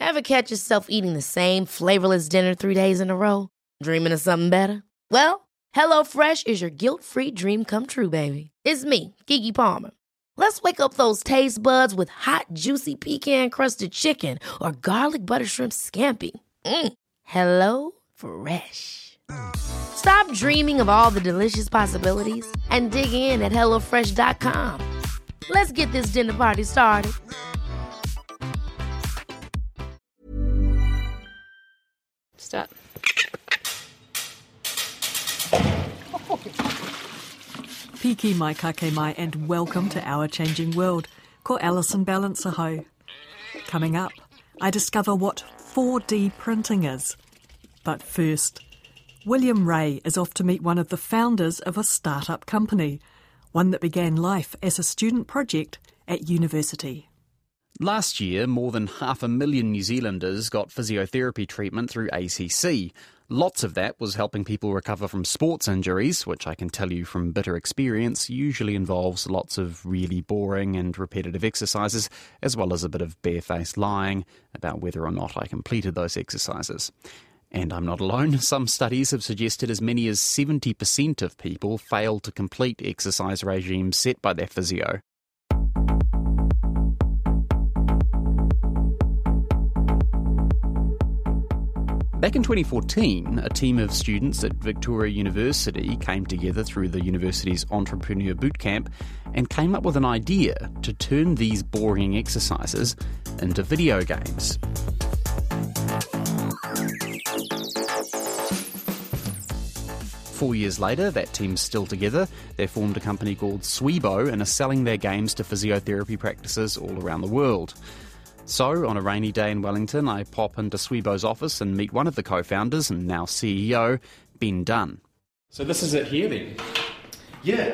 Ever catch yourself eating the same flavorless dinner 3 days in a row? Dreaming of something better? Well, HelloFresh is your guilt-free dream come true, baby. It's me, Keke Palmer. Let's wake up those taste buds with hot, juicy pecan-crusted chicken or garlic butter shrimp scampi. Hello Fresh. Stop dreaming of all the delicious possibilities and dig in at HelloFresh.com. Let's get this dinner party started. Start. Piki mai kake mai and welcome to Our Changing World. Ko Alison Balance aho. Coming up, I discover what 4D printing is. But first, William Ray is off to meet one of the founders of a start-up company, one that began life as a student project at university. Last year, more than 500,000 New Zealanders got physiotherapy treatment through ACC. Lots of that was helping people recover from sports injuries, which I can tell you from bitter experience usually involves lots of really boring and repetitive exercises, as well as a bit of barefaced lying about whether or not I completed those exercises. And I'm not alone. Some studies have suggested as many as 70% of people fail to complete exercise regimes set by their physio. Back in 2014, a team of students at Victoria University came together through the university's Entrepreneur Bootcamp and came up with an idea to turn these boring exercises into video games. Four years later, that team's still together. They formed a company called Swibo and are selling their games to physiotherapy practices all around the world. So, on a rainy day in Wellington, I pop into Swibo's office and meet one of the co-founders and now CEO, Ben Dunn. So this is it here then? Yeah,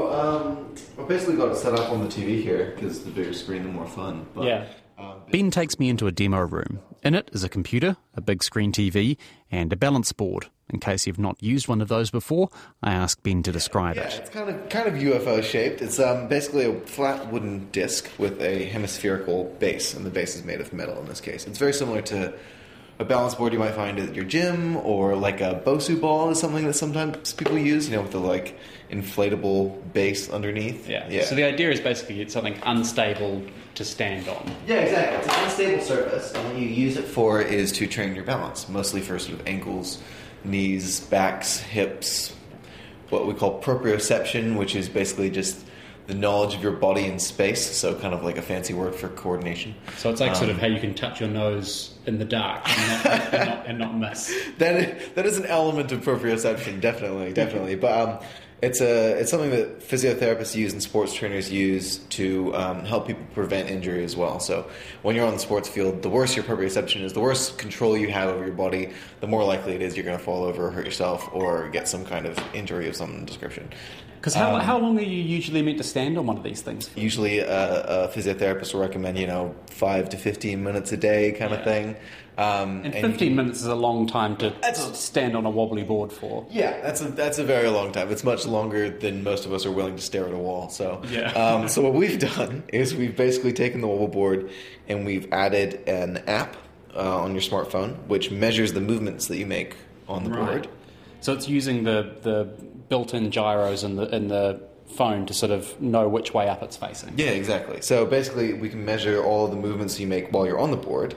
so I've basically got it set up on the TV here because the bigger screen, the more fun. But, yeah. Ben takes me into a demo room. In it is a computer, a big screen TV, and a balance board. In case you've not used one of those before, I ask Ben to describe it. It's kind of UFO shaped. It's basically a flat wooden disc with a hemispherical base, and the base is made of metal in this case. It's very similar to a balance board you might find at your gym, or like a Bosu ball is something that sometimes people use, with the like inflatable base underneath. Yeah. So the idea is basically it's something unstable to stand on. Yeah, exactly. It's an unstable surface, and what you use it for is to train your balance, mostly for sort of ankles, knees, backs, hips, what we call proprioception, which is basically just the knowledge of your body in space, so kind of like a fancy word for coordination. So it's like sort of how you can touch your nose in the dark and not miss. That is an element of proprioception, definitely. But it's something that physiotherapists use and sports trainers use to help people prevent injury as well. So when you're on the sports field, the worse your proprioception is, the worse control you have over your body, the more likely it is you're going to fall over, hurt yourself, or get some kind of injury of some description. Because how long are you usually meant to stand on one of these things for? Usually a physiotherapist will recommend, 5 to 15 minutes a day kind of thing. And 15 minutes is a long time to stand on a wobbly board for. Yeah, that's a very long time. It's much longer than most of us are willing to stare at a wall. So, so what we've done is we've basically taken the wobble board and we've added an app on your smartphone which measures the movements that you make on the board. So it's using the built-in gyros in the phone to sort of know which way up it's facing. Yeah, exactly. So basically we can measure all of the movements you make while you're on the board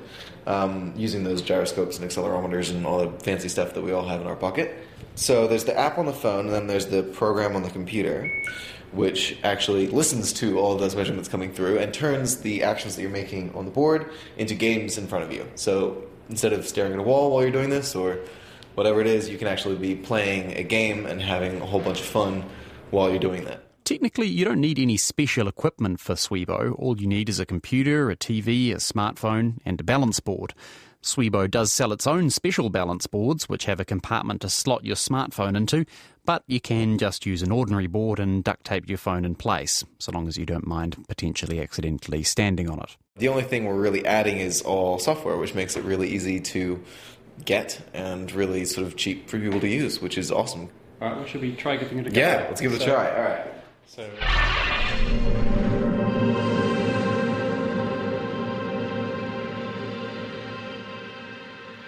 using those gyroscopes and accelerometers and all the fancy stuff that we all have in our pocket. So there's the app on the phone, and then there's the program on the computer, which actually listens to all of those measurements coming through and turns the actions that you're making on the board into games in front of you. So instead of staring at a wall while you're doing this or whatever it is, you can actually be playing a game and having a whole bunch of fun while you're doing that. Technically, you don't need any special equipment for Swibo. All you need is a computer, a TV, a smartphone, and a balance board. Swibo does sell its own special balance boards, which have a compartment to slot your smartphone into, but you can just use an ordinary board and duct tape your phone in place, so long as you don't mind potentially accidentally standing on it. The only thing we're really adding is all software, which makes it really easy to get and really sort of cheap for people to use, which is awesome. All right, well, should we try giving it a go? Yeah, let's give it a try. All right. So...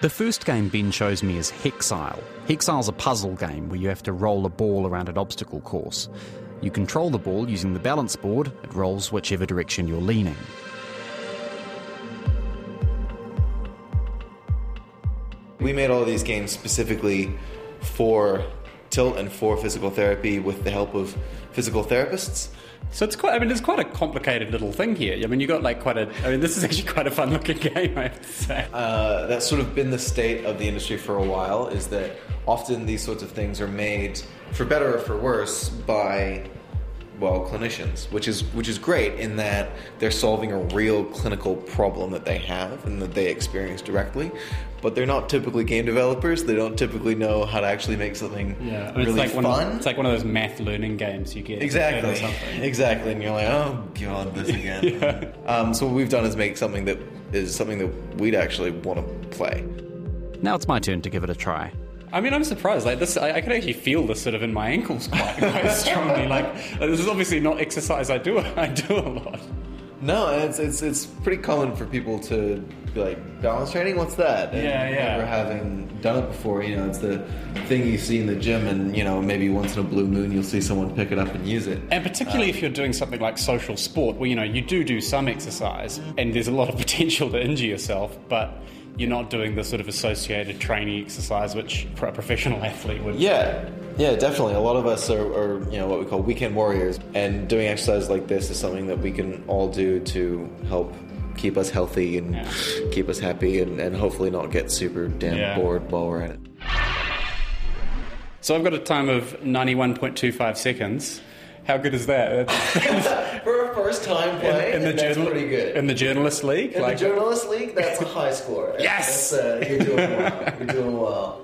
The first game Ben shows me is Hexile. Hexile's a puzzle game where you have to roll a ball around an obstacle course. You control the ball using the balance board. It rolls whichever direction you're leaning. We made all of these games specifically for Tilt and for physical therapy with the help of physical therapists. So it's quite a complicated little thing here. I mean, this is actually quite a fun looking game, I have to say. That's sort of been the state of the industry for a while, is that often these sorts of things are made, for better or for worse, by, well, clinicians, which is great in that they're solving a real clinical problem that they have and that they experience directly. But they're not typically game developers. They don't typically know how to actually make something really fun. It's like one of those math learning games you get. Exactly. And you're like, oh god, this again. So what we've done is make something that we'd actually want to play. Now it's my turn to give it a try. I mean, I'm surprised. Like this, I can actually feel this sort of in my ankles quite strongly. Like this is obviously not exercise I do a lot. No, it's pretty common for people to be like, balance training, what's that? And never having done it before, it's the thing you see in the gym, and maybe once in a blue moon you'll see someone pick it up and use it. And particularly if you're doing something like social sport, where you do some exercise, and there's a lot of potential to injure yourself, but you're not doing the sort of associated training exercise which a professional athlete would. Yeah, definitely. A lot of us are what we call weekend warriors, and doing exercise like this is something that we can all do to help keep us healthy and keep us happy, and hopefully not get super damn bored while we're at it. So I've got a time of 91.25 seconds. How good is that? For a first time play, that's pretty good. In the Journalist League? In the Journalist League, that's a high score. Yes! You're doing well. You're doing well.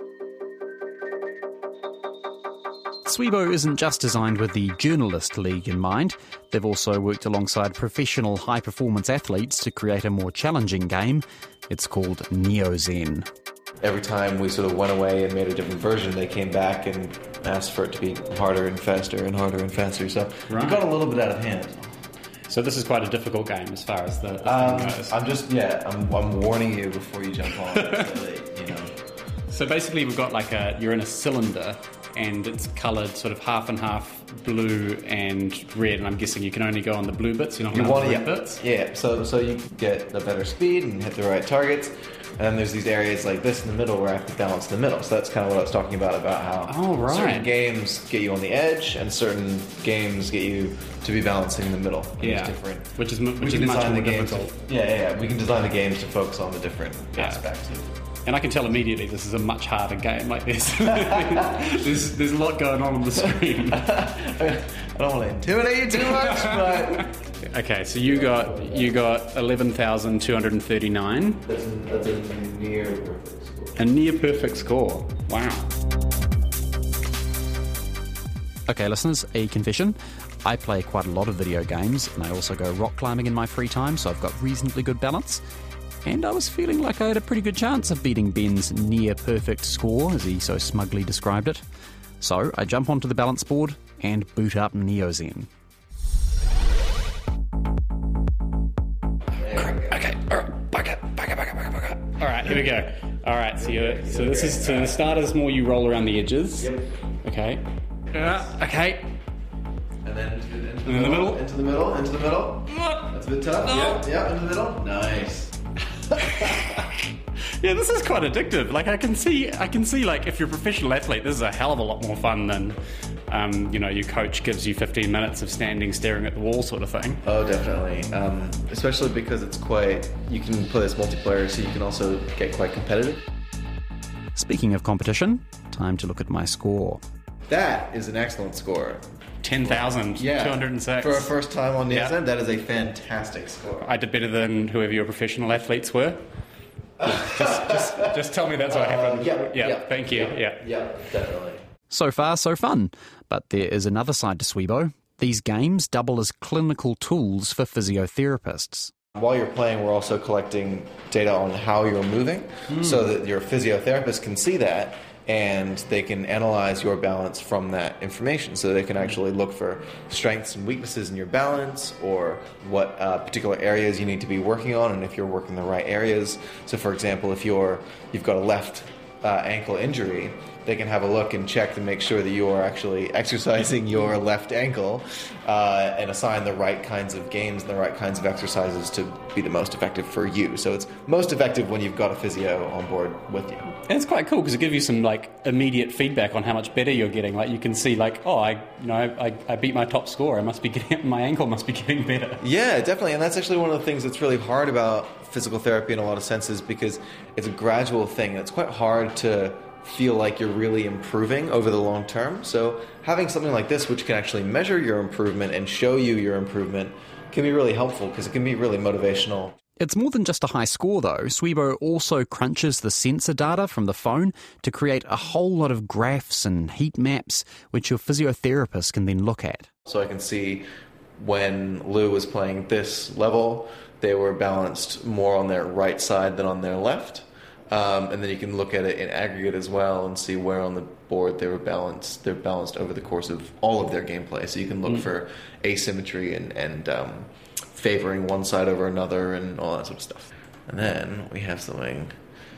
Sweebo isn't just designed with the Journalist League in mind. They've also worked alongside professional high-performance athletes to create a more challenging game. It's called NeoZen. Every time we sort of went away and made a different version, they came back and asked for it to be harder and faster and harder and faster. So we got a little bit out of hand. So this is quite a difficult game as far as the thing goes. I'm warning you before you jump on. So basically we've got you're in a cylinder, and it's coloured sort of half and half blue and red, and I'm guessing you can only go on the blue bits, you're not going on the red bits? Yeah, so you get a better speed and hit the right targets. And then there's these areas like this in the middle where I have to balance the middle. So that's kind of what I was talking about how certain games get you on the edge and certain games get you to be balancing in the middle. Yeah, different. Which is much more difficult. We can design the games to focus on the different aspects. And I can tell immediately this is a much harder game like this. There's a lot going on the screen. I don't want to intimidate you too much, but... Okay, so you got 11,239. That's a near perfect score. A near perfect score. Wow. Okay, listeners, a confession. I play quite a lot of video games, and I also go rock climbing in my free time, so I've got reasonably good balance. And I was feeling like I had a pretty good chance of beating Ben's near-perfect score, as he so smugly described it. So I jump onto the balance board and boot up NeoZen. Okay, back up. All right, here we go. All right, so the start is more you roll around the edges. Yep. Okay. Okay. And then into the middle. Into the middle. That's a bit tough. Yeah, into the middle. Nice. Yeah, this is quite addictive. Like I can see like if you're a professional athlete, this is a hell of a lot more fun than your coach gives you 15 minutes of standing staring at the wall sort of thing. Oh, definitely. Especially because you can play this multiplayer, so you can also get quite competitive. Speaking of competition, time to look at my score. That is an excellent score. 10,206. For a first time on NeoZen, that is a fantastic score. I did better than whoever your professional athletes were. Just tell me that's what happened. Yeah. Thank you. Yeah, definitely. So far, so fun. But there is another side to Sweebo. These games double as clinical tools for physiotherapists. While you're playing, we're also collecting data on how you're moving so that your physiotherapist can see that and they can analyze your balance from that information. So they can actually look for strengths and weaknesses in your balance, or what particular areas you need to be working on, and if you're working the right areas. So for example, if you've got a left ankle injury, they can have a look and check to make sure that you are actually exercising your left ankle, and assign the right kinds of games and the right kinds of exercises to be the most effective for you. So it's most effective when you've got a physio on board with you. And it's quite cool because it gives you some like immediate feedback on how much better you're getting. Like you can see like, oh, I beat my top score. My ankle must be getting better. Yeah, definitely. And that's actually one of the things that's really hard about physical therapy in a lot of senses, because it's a gradual thing. And it's quite hard to feel like you're really improving over the long term. So having something like this, which can actually measure your improvement and show you your improvement, can be really helpful because it can be really motivational. It's more than just a high score, though. Swibo also crunches the sensor data from the phone to create a whole lot of graphs and heat maps, which your physiotherapist can then look at. So I can see when Lou was playing this level, they were balanced more on their right side than on their left. And then you can look at it in aggregate as well and see where on the board they were balanced. They're balanced over the course of all of their gameplay. So you can look for asymmetry and favoring one side over another and all that sort of stuff. And then we have something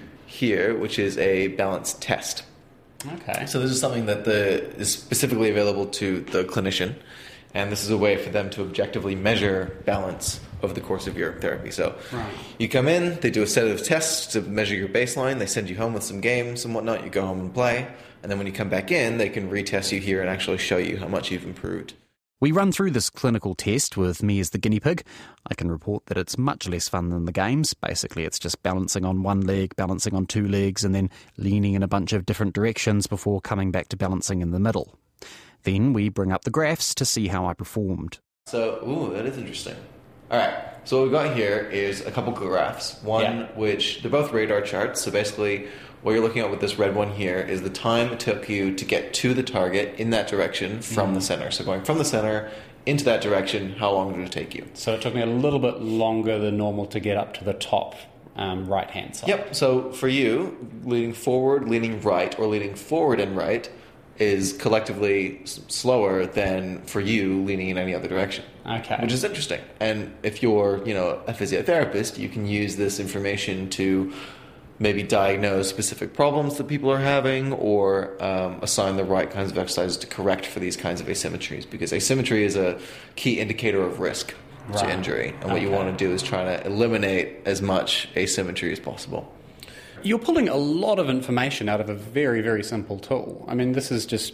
here, which is a balance test. Okay. So this is something that is specifically available to the clinician, and this is a way for them to objectively measure balance over the course of your therapy. So you come in, they do a set of tests to measure your baseline, they send you home with some games and whatnot, you go home and play, and then when you come back in, they can retest you here and actually show you how much you've improved. We run through this clinical test with me as the guinea pig. I can report that it's much less fun than the games. Basically, it's just balancing on one leg, balancing on two legs, and then leaning in a bunch of different directions before coming back to balancing in the middle. Then we bring up the graphs to see how I performed. So, that is interesting. All right, so what we've got here is a couple graphs. One which, they're both radar charts, so basically what you're looking at with this red one here is the time it took you to get to the target in that direction from the center. So going from the center into that direction, how long did it take you? So it took me a little bit longer than normal to get up to the top right-hand side. Yep, so for you, leaning forward, leaning right, or leaning forward and right is collectively slower than for you leaning in any other direction. Okay. Which is interesting. And if you're, a physiotherapist, you can use this information to maybe diagnose specific problems that people are having, or assign the right kinds of exercises to correct for these kinds of asymmetries, because asymmetry is a key indicator of risk to injury. And what you want to do is try to eliminate as much asymmetry as possible. You're pulling a lot of information out of a very, very simple tool. I mean, this is just,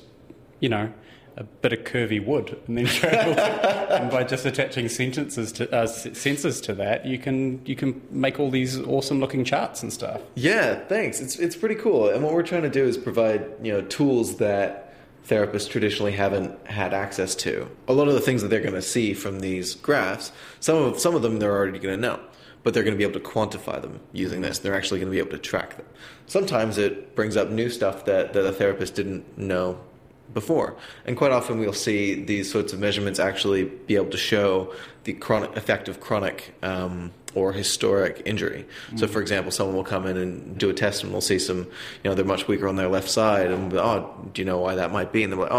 a bit of curvy wood, and then you're able to, and by just attaching sensors to that, you can make all these awesome looking charts and stuff. Yeah, thanks. It's pretty cool. And what we're trying to do is provide tools that therapists traditionally haven't had access to. A lot of the things that they're going to see from these graphs, some of them they're already going to know, but they're going to be able to quantify them using this. They're actually going to be able to track them. Sometimes it brings up new stuff that a therapist didn't know before. And quite often we'll see these sorts of measurements actually be able to show the effect of chronic or historic injury. So for example, someone will come in and do a test and we'll see some, they're much weaker on their left side, and do you know why that might be? And they're like,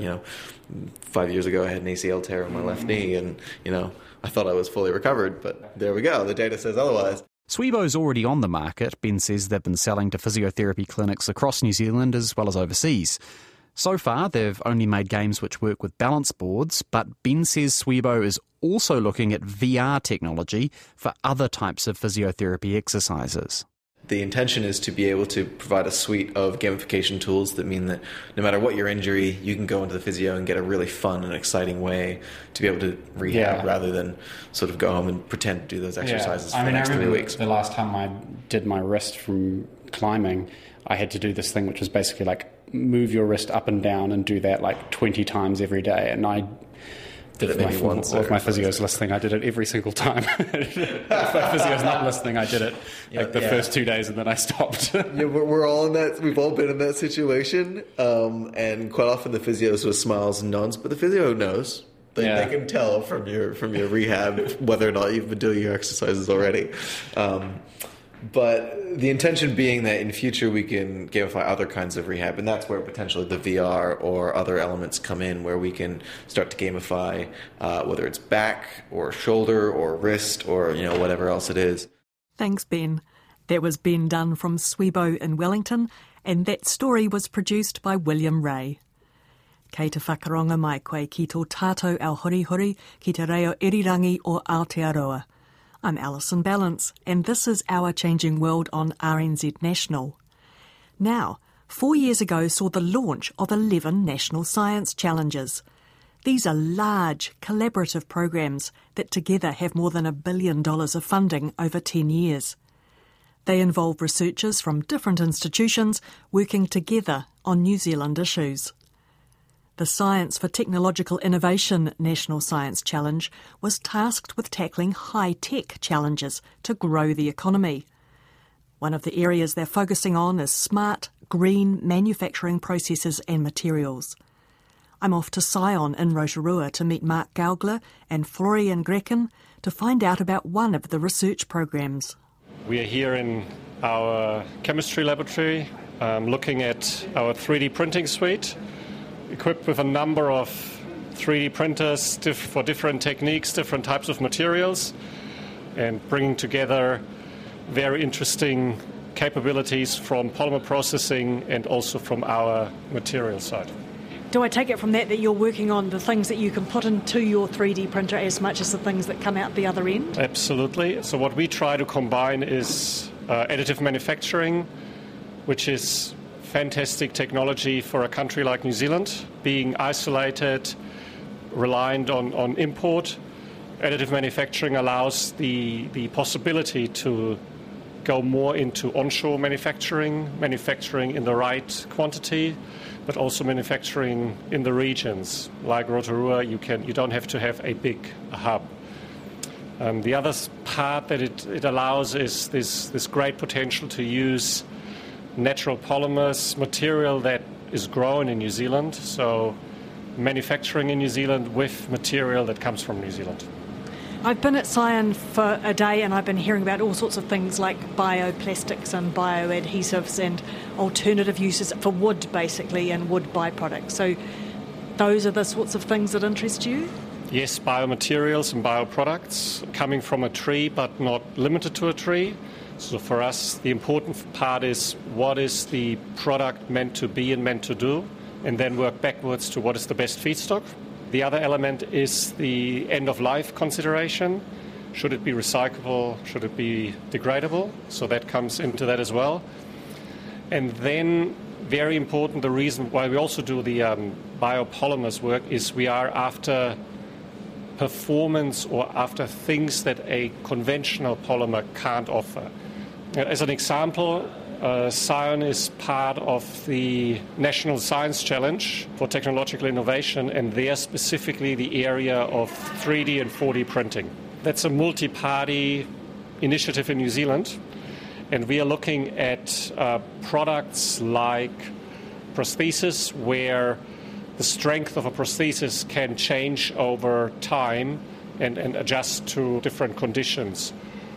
5 years ago I had an ACL tear in my left knee, and I thought I was fully recovered, but there we go, the data says otherwise. Swibo's already on the market. Ben says they've been selling to physiotherapy clinics across New Zealand as well as overseas. So far, they've only made games which work with balance boards, but Ben says Swibo is also looking at VR technology for other types of physiotherapy exercises. The intention is to be able to provide a suite of gamification tools that mean that no matter what your injury, you can go into the physio and get a really fun and exciting way to be able to rehab rather than sort of go home and pretend to do those exercises for the next 3 weeks. The last time I did my wrist from climbing, I had to do this thing which was basically like move your wrist up and down and do that like 20 times every day. And I did it maybe once. If my physio's listening, I did it every single time. If my physio's not listening, I did it the first 2 days and then I stopped. We're all in that. We've all been in that situation. And quite often the physio's with smiles and nods, but the physio knows. They can tell from your rehab whether or not you've been doing your exercises already. But the intention being that in future we can gamify other kinds of rehab, and that's where potentially the VR or other elements come in, where we can start to gamify whether it's back or shoulder or wrist or whatever else it is. Thanks, Ben. That was Ben Dunn from Swibo in Wellington, and that story was produced by William Ray. Kei te whakaronga mai koe ki tō tātou ao horihori ki te reo irirangi o Aotearoa. I'm Alison Ballance, and this is Our Changing World on RNZ National. Now, 4 years ago saw the launch of 11 National Science Challenges. These are large, collaborative programs that together have more than $1 billion of funding over 10 years. They involve researchers from different institutions working together on New Zealand issues. The Science for Technological Innovation National Science Challenge was tasked with tackling high-tech challenges to grow the economy. One of the areas they're focusing on is smart, green manufacturing processes and materials. I'm off to Scion in Rotorua to meet Mark Gaugler and Florian Grecken to find out about one of the research programs. We are here in our chemistry laboratory looking at our 3D printing suite, equipped with a number of 3D printers for different techniques, different types of materials, and bringing together very interesting capabilities from polymer processing and also from our material side. Do I take it from that you're working on the things that you can put into your 3D printer as much as the things that come out the other end? Absolutely. So what we try to combine is additive manufacturing, which is fantastic technology for a country like New Zealand, being isolated, reliant on import. Additive manufacturing allows the possibility to go more into onshore manufacturing in the right quantity, but also manufacturing in the regions. Like Rotorua, you don't have to have a big hub. The other part that it allows is this great potential to use natural polymers, material that is grown in New Zealand, so manufacturing in New Zealand with material that comes from New Zealand. I've been at Scion for a day and I've been hearing about all sorts of things like bioplastics and bioadhesives and alternative uses for wood, basically, and wood byproducts. So those are the sorts of things that interest you? Yes, biomaterials and bioproducts coming from a tree but not limited to a tree. So for us, the important part is what is the product meant to be and meant to do, and then work backwards to what is the best feedstock. The other element is the end-of-life consideration. Should it be recyclable? Should it be degradable? So that comes into that as well. And then, very important, the reason why we also do the biopolymers work is we are after performance or after things that a conventional polymer can't offer. As an example, Scion is part of the National Science Challenge for Technological Innovation, and there specifically the area of 3D and 4D printing. That's a multi-party initiative in New Zealand, and we are looking at products like prosthesis, where the strength of a prosthesis can change over time and adjust to different conditions,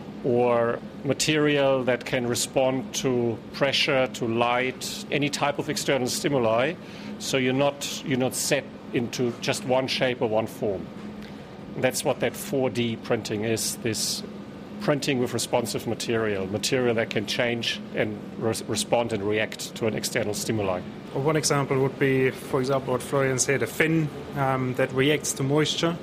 or material that can respond to pressure, to light, any type of external stimuli, so you're not set into just one shape or one form. And that's what that 4D printing is, this printing with responsive material that can change and respond and react to an external stimuli. Well, one example would be, for example, what Florian said, a fin that reacts to moisture.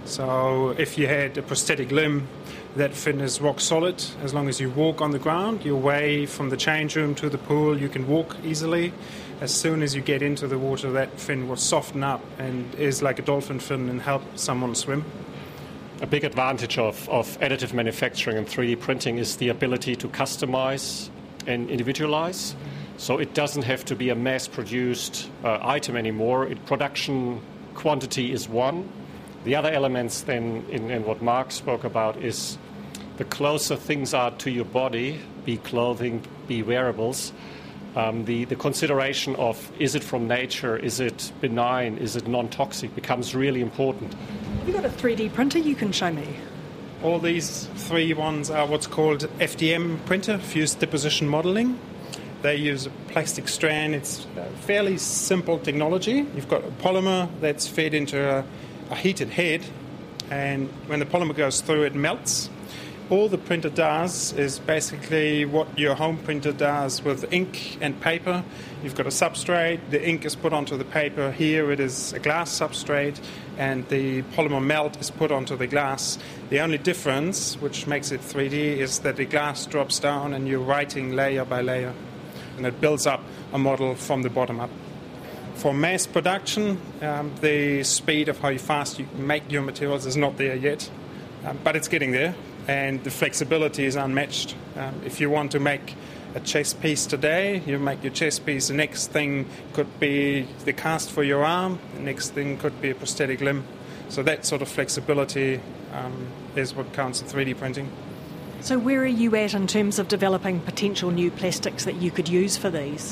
So if you had a prosthetic limb, that fin is rock solid. As long as you walk on the ground, your way from the change room to the pool, you can walk easily. As soon as you get into the water, that fin will soften up and is like a dolphin fin and help someone swim. A big advantage of additive manufacturing and 3D printing is the ability to customize and individualize. So it doesn't have to be a mass-produced item anymore. Production quantity is one. The other elements then in what Mark spoke about is the closer things are to your body, be clothing, be wearables, the consideration of is it from nature, is it benign, is it non-toxic becomes really important. Have you got a 3D printer you can show me? All these three ones are what's called FDM printer, fused deposition modeling. They use a plastic strand. It's a fairly simple technology. You've got a polymer that's fed into a heated head, and when the polymer goes through, it melts. All the printer does is basically what your home printer does with ink and paper. You've got a substrate, the ink is put onto the paper. Here it is a glass substrate, and the polymer melt is put onto the glass. The only difference, which makes it 3D, is that the glass drops down and you're writing layer by layer, and it builds up a model from the bottom up. For mass production, the speed of how fast you make your materials is not there yet, but it's getting there. And the flexibility is unmatched. If you want to make a chest piece today, you make your chest piece. The next thing could be the cast for your arm. The next thing could be a prosthetic limb. So that sort of flexibility is what counts in 3D printing. So where are you at in terms of developing potential new plastics that you could use for these?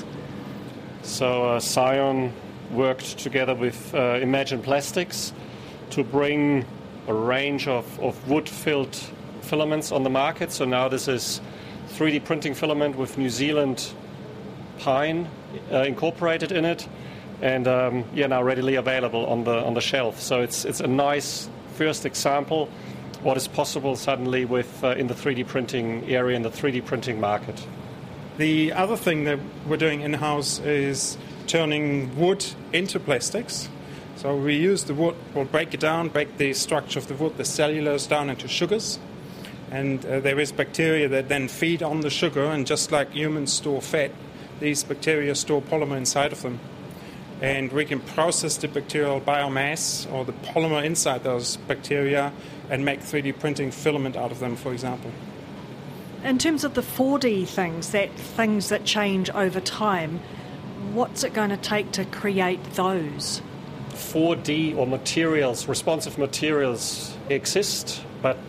So Scion worked together with Imagine Plastics to bring a range of wood-filled filaments on the market. So now this is 3D printing filament with New Zealand pine incorporated in it, and now readily available on the shelf. So it's a nice first example what is possible suddenly with in the 3D printing area, in the 3D printing market. The other thing that we're doing in-house is turning wood into plastics. So we use the wood, we'll break it down, break the structure of the wood, the cellulose down into sugars. And there is bacteria that then feed on the sugar, and just like humans store fat, these bacteria store polymer inside of them. And we can process the bacterial biomass or the polymer inside those bacteria and make 3D printing filament out of them, for example. In terms of the 4D things that change over time, what's it going to take to create those? 4D or materials, responsive materials exist, but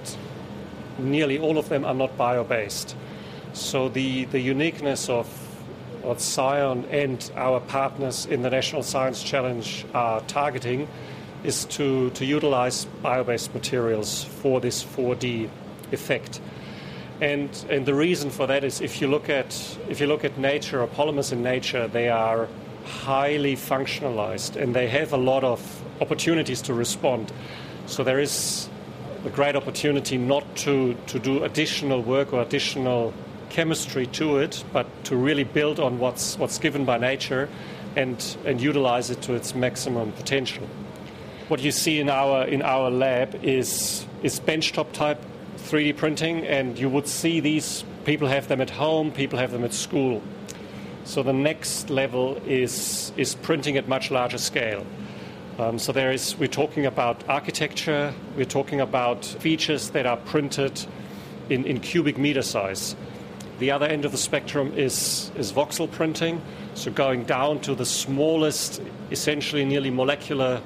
nearly all of them are not bio-based. So the uniqueness of what Scion and our partners in the National Science Challenge are targeting is to utilize bio-based materials for this 4D effect. And the reason for that is if you look at nature or polymers in nature, they are highly functionalized and they have a lot of opportunities to respond. So there is a great opportunity not to do additional work or additional chemistry to it, but to really build on what's given by nature and utilize it to its maximum potential. What you see in our lab is benchtop type 3D printing, and you would see these. People have them at home, people have them at school. So the next level is printing at much larger scale. So we're talking about architecture, we're talking about features that are printed in cubic meter size. The other end of the spectrum is voxel printing, so going down to the smallest, essentially nearly molecular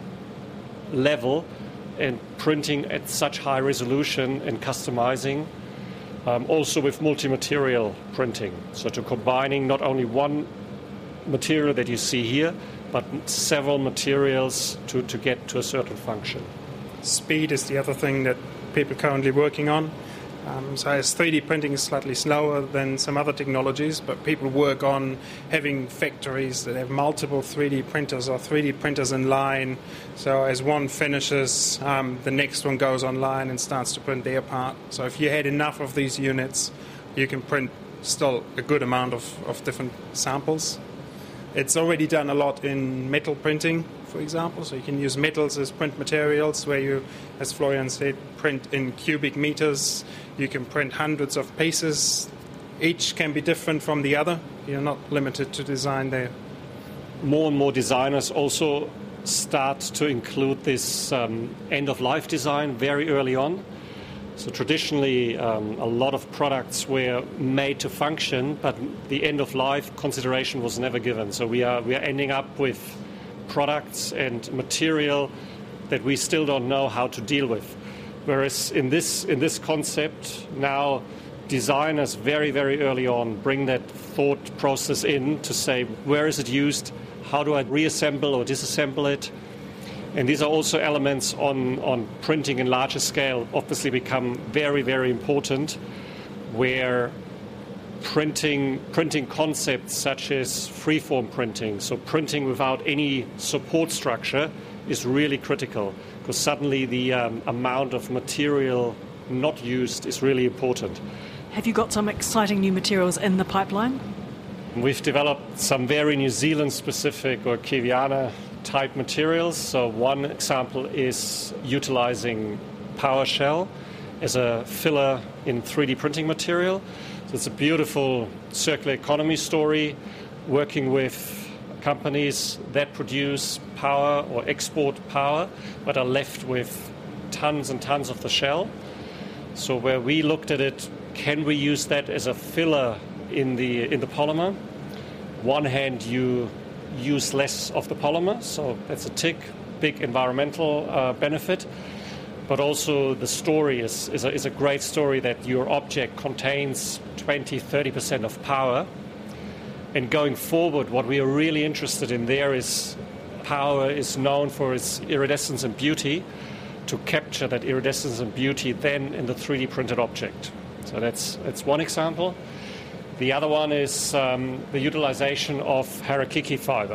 level, and printing at such high resolution and customizing. Also with multi-material printing, so to combining not only one material that you see here, but several materials to get to a certain function. Speed is the other thing that people are currently working on. So as 3D printing is slightly slower than some other technologies, but people work on having factories that have multiple 3D printers or 3D printers in line. So as one finishes, the next one goes online and starts to print their part. So if you had enough of these units, you can print still a good amount of different samples. It's already done a lot in metal printing, for example. So you can use metals as print materials where you, as Florian said, print in cubic meters. You can print hundreds of pieces. Each can be different from the other. You're not limited to design there. More and more designers also start to include this end-of-life design very early on. So traditionally, a lot of products were made to function, but the end-of-life consideration was never given. So we are ending up with products and material that we still don't know how to deal with. Whereas in this concept, now designers very, very early on bring that thought process in to say, where is it used? How do I reassemble or disassemble it? And these are also elements on printing in larger scale, obviously become very, very important, where printing concepts such as freeform printing, so printing without any support structure, is really critical, because suddenly the amount of material not used is really important. Have you got some exciting new materials in the pipeline? We've developed some very New Zealand-specific or Kiwiana-type materials. So one example is utilizing PowerShell as a filler in 3D printing material. So it's a beautiful circular economy story, working with companies that produce power or export power, but are left with tons and tons of the shell. So where we looked at it, can we use that as a filler in the polymer? One hand, you use less of the polymer, so that's a tick, big environmental benefit. But also the story is a great story that your object contains 20-30% of power. And going forward, what we are really interested in there is power is known for its iridescence and beauty, to capture that iridescence and beauty then in the 3D printed object. So that's one example. The other one is the utilization of Harakiki fiber.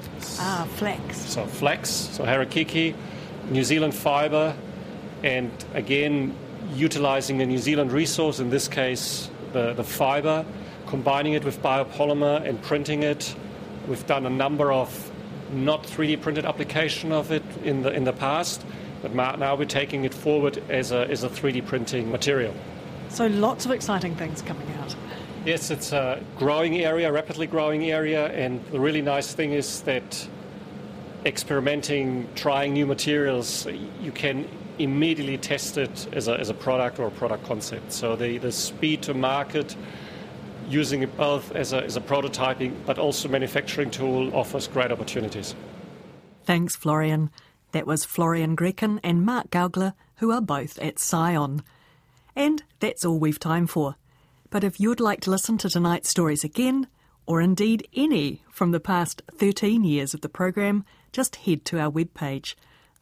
Flax. So flax, so Harakiki, New Zealand fiber, and again, utilizing a New Zealand resource, in this case, the fiber, combining it with biopolymer and printing it. We've done a number of not 3D printed application of it in the past, but now we're taking it forward as a 3D printing material. So lots of exciting things coming out. Yes, it's a growing area, rapidly growing area, and the really nice thing is that experimenting, trying new materials, you can immediately test it as a product or a product concept. So the speed to market, using it both as a prototyping but also manufacturing tool, offers great opportunities. Thanks, Florian. That was Florian Grecken and Mark Gaugler, who are both at Scion. And that's all we've time for. But if you'd like to listen to tonight's stories again, or indeed any from the past 13 years of the program, just head to our webpage,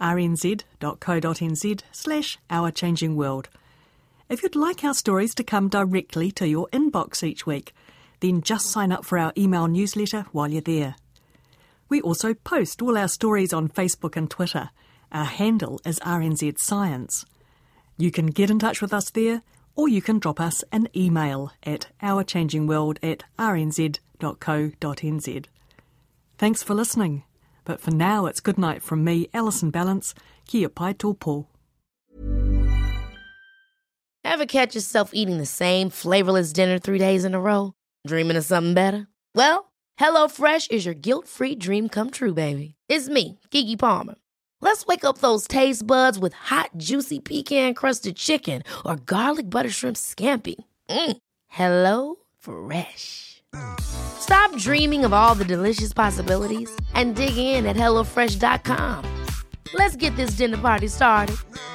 rnz.co.nz/Our Changing World. If you'd like our stories to come directly to your inbox each week, then just sign up for our email newsletter while you're there. We also post all our stories on Facebook and Twitter. Our handle is RNZ Science. You can get in touch with us there, or you can drop us an email at ourchangingworld@rnz.co.nz. Thanks for listening. But for now, it's good night from me, Alison Ballance. Kia pai tōpō. Ever catch yourself eating the same flavorless dinner 3 days in a row? Dreaming of something better? Well, HelloFresh is your guilt-free dream come true, baby. It's me, Keke Palmer. Let's wake up those taste buds with hot, juicy pecan-crusted chicken or garlic butter shrimp scampi. Hello Fresh. Stop dreaming of all the delicious possibilities and dig in at HelloFresh.com. Let's get this dinner party started.